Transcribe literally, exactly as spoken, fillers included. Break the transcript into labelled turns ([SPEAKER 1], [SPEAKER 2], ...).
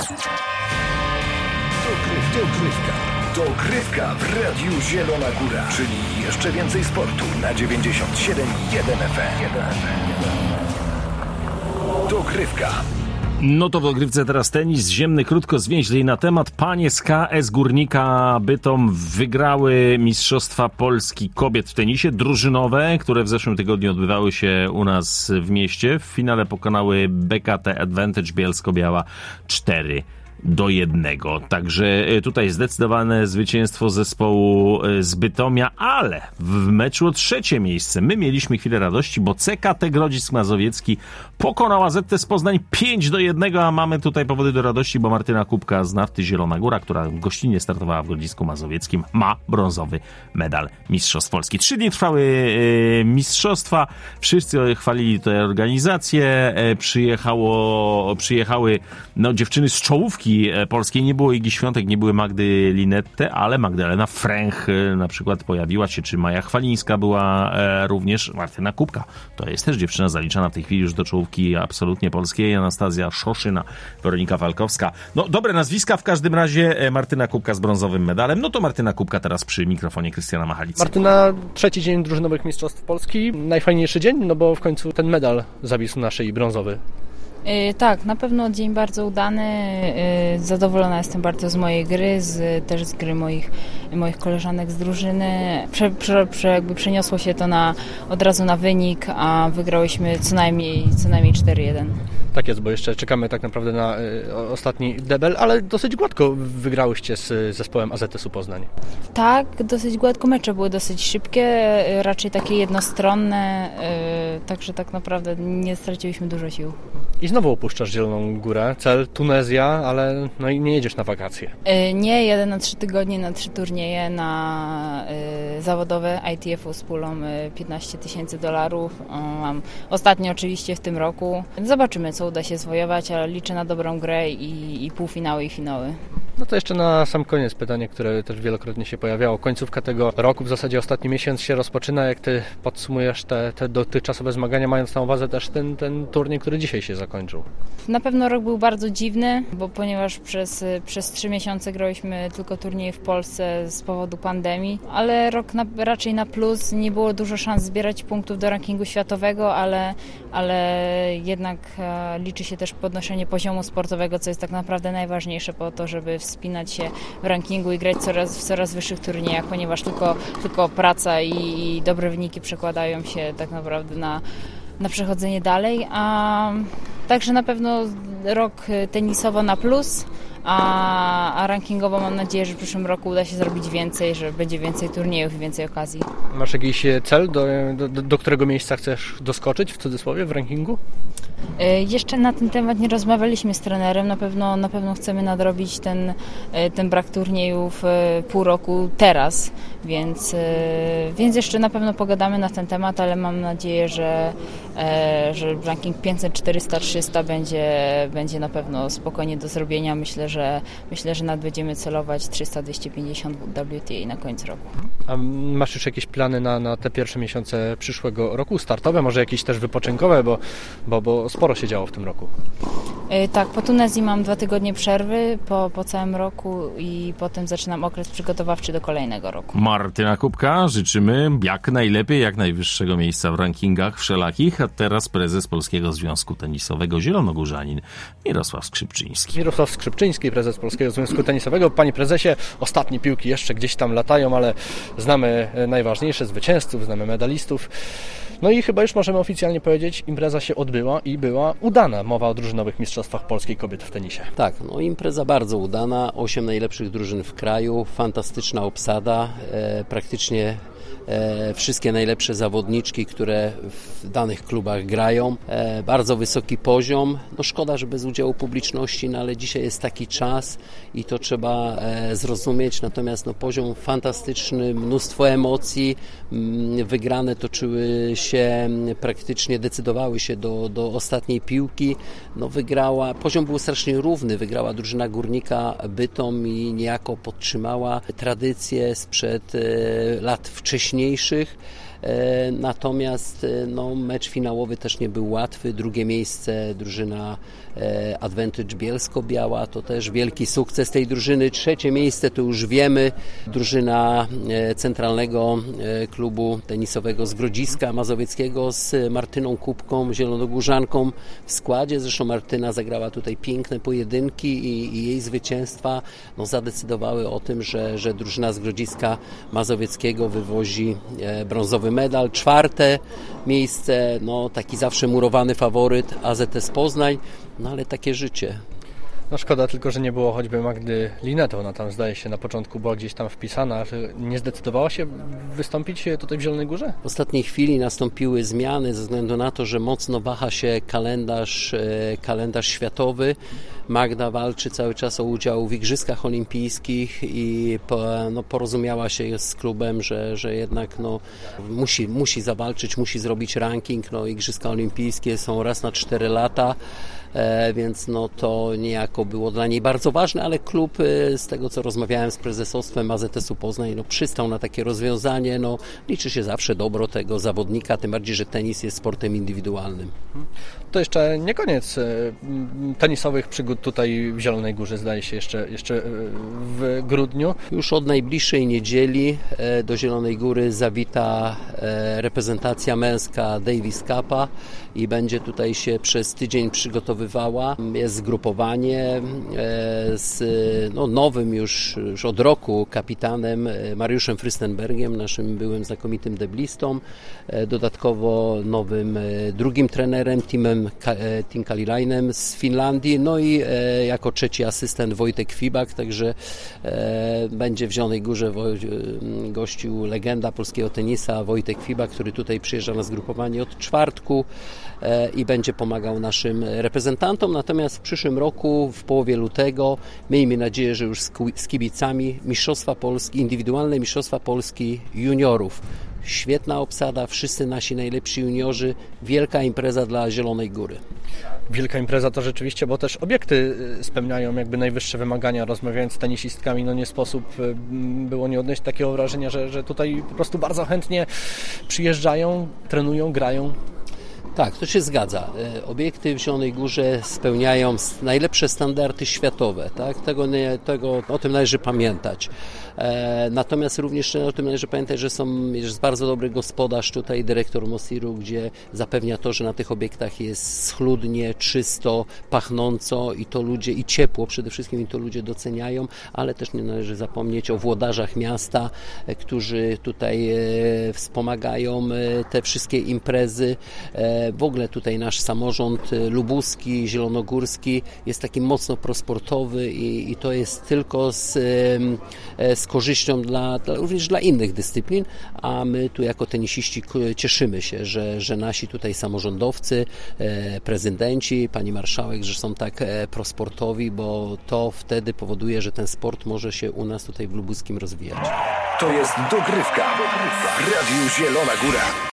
[SPEAKER 1] Dogrywka. Dogrywka w Radiu Zielona Góra, czyli jeszcze więcej sportu na dziewięćdziesiąt siedem i jeden F M. Dogrywka.
[SPEAKER 2] No to w dogrywce teraz tenis ziemny, krótko zwięźlej na temat. Panie z K S Górnika Bytom wygrały Mistrzostwa Polski kobiet w tenisie drużynowe, które w zeszłym tygodniu odbywały się u nas w mieście. W finale pokonały B K T Advantage Bielsko-Biała cztery do jednego. Także tutaj zdecydowane zwycięstwo zespołu z Bytomia, ale w meczu o trzecie miejsce my mieliśmy chwilę radości, bo C K T Grodzisk Mazowiecki pokonała Z T z Poznań pięć do jednego, a mamy tutaj powody do radości, bo Martyna Kubka z Nafty Zielona Góra, która gościnnie startowała w Grodzisku Mazowieckim, ma brązowy medal Mistrzostw Polski. Trzy dni trwały e, mistrzostwa, wszyscy chwalili tę organizację, e, przyjechało, przyjechały no, dziewczyny z czołówki polskiej, nie było Igi Świątek, nie były Magdy Linette, ale Magdalena Fręch na przykład pojawiła się, czy Maja Chwalińska była e, również, Martyna Kubka, to jest też dziewczyna zaliczana w tej chwili już do czołówki absolutnie polskiej, Anastazja Szoszyna, Weronika Walkowska. No dobre nazwiska w każdym razie, Martyna Kubka z brązowym medalem, no to Martyna Kubka teraz przy mikrofonie Krystiana Machalicy.
[SPEAKER 3] Martyna, trzeci dzień drużynowych mistrzostw Polski, najfajniejszy dzień, no bo w końcu ten medal zawisł na szyi brązowy.
[SPEAKER 4] Yy, tak, na pewno dzień bardzo udany, yy, zadowolona jestem bardzo z mojej gry, z, też z gry moich, moich koleżanek z drużyny. Prze, prze, prze, jakby przeniosło się to na, od razu na wynik, a wygrałyśmy co najmniej, co najmniej cztery jeden.
[SPEAKER 3] Tak jest, bo jeszcze czekamy tak naprawdę na y, ostatni debel, ale dosyć gładko wygrałyście z zespołem A Z S-u Poznań.
[SPEAKER 4] Tak, dosyć gładko, mecze były dosyć szybkie, y, raczej takie jednostronne, y, także tak naprawdę nie straciłyśmy dużo sił.
[SPEAKER 3] I znowu opuszczasz Zieloną Górę, cel Tunezja, ale no i nie jedziesz na wakacje.
[SPEAKER 4] Y, nie, jadę na trzy tygodnie, na trzy turnieje, na y, zawodowe I T F-u z pulą y, piętnaście tysięcy dolarów. Y, mam ostatnio oczywiście w tym roku. Zobaczymy, co uda się zwojować, ale liczę na dobrą grę i, i półfinały i finały.
[SPEAKER 3] No to jeszcze na sam koniec pytanie, które też wielokrotnie się pojawiało. Końcówka tego roku, w zasadzie ostatni miesiąc się rozpoczyna. Jak ty podsumujesz te, te dotychczasowe zmagania, mając na uwadze też ten, ten turniej, który dzisiaj się zakończył?
[SPEAKER 4] Na pewno rok był bardzo dziwny, bo ponieważ przez, przez trzy miesiące grałyśmy tylko turnieje w Polsce z powodu pandemii, ale rok na, raczej na plus. Nie było dużo szans zbierać punktów do rankingu światowego, ale, ale jednak e, liczy się też podnoszenie poziomu sportowego, co jest tak naprawdę najważniejsze po to, żeby wspinać się w rankingu i grać coraz, w coraz wyższych turniejach, ponieważ tylko, tylko praca i, i dobre wyniki przekładają się tak naprawdę na, na przechodzenie dalej. A także na pewno rok tenisowo na plus, a, a rankingowo mam nadzieję, że w przyszłym roku uda się zrobić więcej, że będzie więcej turniejów i więcej okazji.
[SPEAKER 3] Masz jakiś cel, do, do, do którego miejsca chcesz doskoczyć w cudzysłowie w rankingu?
[SPEAKER 4] Jeszcze na ten temat nie rozmawialiśmy z trenerem. Na pewno, na pewno chcemy nadrobić ten, ten brak turniejów pół roku teraz, więc, więc jeszcze na pewno pogadamy na ten temat, ale mam nadzieję, że, że ranking pięćset, czterysta, trzysta będzie, będzie na pewno spokojnie do zrobienia. Myślę, że myślę, że nad będziemy celować trzysta, dwieście pięćdziesiąt W T A na koniec roku.
[SPEAKER 3] A masz już jakieś plany na, na te pierwsze miesiące przyszłego roku? Startowe, może jakieś też wypoczynkowe, bo, bo, bo sporo się działo w tym roku.
[SPEAKER 4] Yy, tak, po Tunezji mam dwa tygodnie przerwy po, po całym roku i potem zaczynam okres przygotowawczy do kolejnego roku.
[SPEAKER 2] Martyna Kubka, życzymy jak najlepiej, jak najwyższego miejsca w rankingach wszelakich, a teraz prezes Polskiego Związku Tenisowego Zielonogórzanin Mirosław Skrzypczyński.
[SPEAKER 3] Mirosław Skrzypczyński, prezes Polskiego Związku Tenisowego. Panie prezesie, ostatnie piłki jeszcze gdzieś tam latają, ale znamy najważniejsze zwycięzców, znamy medalistów. No i chyba już możemy oficjalnie powiedzieć, impreza się odbyła i była udana. Mowa o drużynowych mistrzostwach Polskiej kobiet w tenisie.
[SPEAKER 5] Tak, no impreza bardzo udana, osiem najlepszych drużyn w kraju, fantastyczna obsada, e, praktycznie E, wszystkie najlepsze zawodniczki, które w danych klubach grają. E, bardzo wysoki poziom. No szkoda, że bez udziału publiczności, no ale dzisiaj jest taki czas i to trzeba e, zrozumieć. Natomiast no, poziom fantastyczny, mnóstwo emocji. M, wygrane toczyły się, praktycznie decydowały się do, do ostatniej piłki. No wygrała, poziom był strasznie równy. Wygrała drużyna Górnika Bytom i niejako podtrzymała tradycję sprzed e, lat wcześniejszych. Natomiast no, mecz finałowy też nie był łatwy. Drugie miejsce drużyna Advantage Bielsko-Biała, to też wielki sukces tej drużyny. Trzecie miejsce to już wiemy, drużyna Centralnego Klubu Tenisowego z Grodziska Mazowieckiego z Martyną Kubką, zielonogórzanką w składzie. Zresztą Martyna zagrała tutaj piękne pojedynki i, i jej zwycięstwa no, zadecydowały o tym, że, że drużyna z Grodziska Mazowieckiego wywozi brązowy medal. Czwarte miejsce, no taki zawsze murowany faworyt A Z S Poznań, no ale takie życie.
[SPEAKER 3] No szkoda tylko, że nie było choćby Magdy Lineto, ona tam zdaje się na początku była gdzieś tam wpisana, że nie zdecydowała się wystąpić tutaj w Zielonej Górze?
[SPEAKER 5] W ostatniej chwili nastąpiły zmiany ze względu na to, że mocno waha się kalendarz, kalendarz światowy. Magda walczy cały czas o udział w Igrzyskach Olimpijskich i po, no, porozumiała się z klubem, że, że jednak no, musi, musi zawalczyć, musi zrobić ranking. No, Igrzyska Olimpijskie są raz na cztery lata. Więc no to niejako było dla niej bardzo ważne, ale klub, z tego co rozmawiałem z prezesostwem A Z S-u Poznań, no przystał na takie rozwiązanie. No, liczy się zawsze dobro tego zawodnika, tym bardziej, że tenis jest sportem indywidualnym.
[SPEAKER 3] To jeszcze nie koniec tenisowych przygód tutaj w Zielonej Górze, zdaje się jeszcze, jeszcze w grudniu.
[SPEAKER 5] Już od najbliższej niedzieli do Zielonej Góry zawita reprezentacja męska Davis Cupa i będzie tutaj się przez tydzień przygotowywała. Jest zgrupowanie z no, nowym już, już od roku kapitanem Mariuszem Frystenbergiem, naszym byłym znakomitym deblistą, dodatkowo nowym drugim trenerem Timem Tim Kalilainem z Finlandii, no i jako trzeci asystent Wojtek Fibak, także będzie w Zielonej Górze gościł legenda polskiego tenisa Wojtek Fibak, który tutaj przyjeżdża na zgrupowanie od czwartku i będzie pomagał naszym reprezentantom. Natomiast w przyszłym roku, w połowie lutego, miejmy nadzieję, że już z kibicami, Mistrzostwa Polski, indywidualne Mistrzostwa Polski juniorów. Świetna obsada, wszyscy nasi najlepsi juniorzy, wielka impreza dla Zielonej Góry.
[SPEAKER 3] Wielka impreza to rzeczywiście, bo też obiekty spełniają jakby najwyższe wymagania. Rozmawiając z tenisistkami, no nie sposób było nie odnieść takiego wrażenia, że, że tutaj po prostu bardzo chętnie przyjeżdżają, trenują, grają.
[SPEAKER 5] Tak, to się zgadza. Obiekty w Zielonej Górze spełniają najlepsze standardy światowe. Tak? Tego, nie, tego, o tym należy pamiętać. E, natomiast również o tym należy pamiętać, że są, jest bardzo dobry gospodarz tutaj, dyrektor Mosiru, gdzie zapewnia to, że na tych obiektach jest schludnie, czysto, pachnąco i to ludzie, i ciepło przede wszystkim, i to ludzie doceniają, ale też nie należy zapomnieć o włodarzach miasta, e, którzy tutaj e, wspomagają e, te wszystkie imprezy. E, w ogóle tutaj nasz samorząd lubuski, zielonogórski jest taki mocno prosportowy i, i to jest tylko z, z korzyścią dla, dla, również dla innych dyscyplin, a my tu jako tenisiści cieszymy się, że, że nasi tutaj samorządowcy, prezydenci, pani marszałek, że są tak prosportowi, bo to wtedy powoduje, że ten sport może się u nas tutaj w lubuskim rozwijać.
[SPEAKER 1] To jest Dogrywka w Radiu Zielona Góra.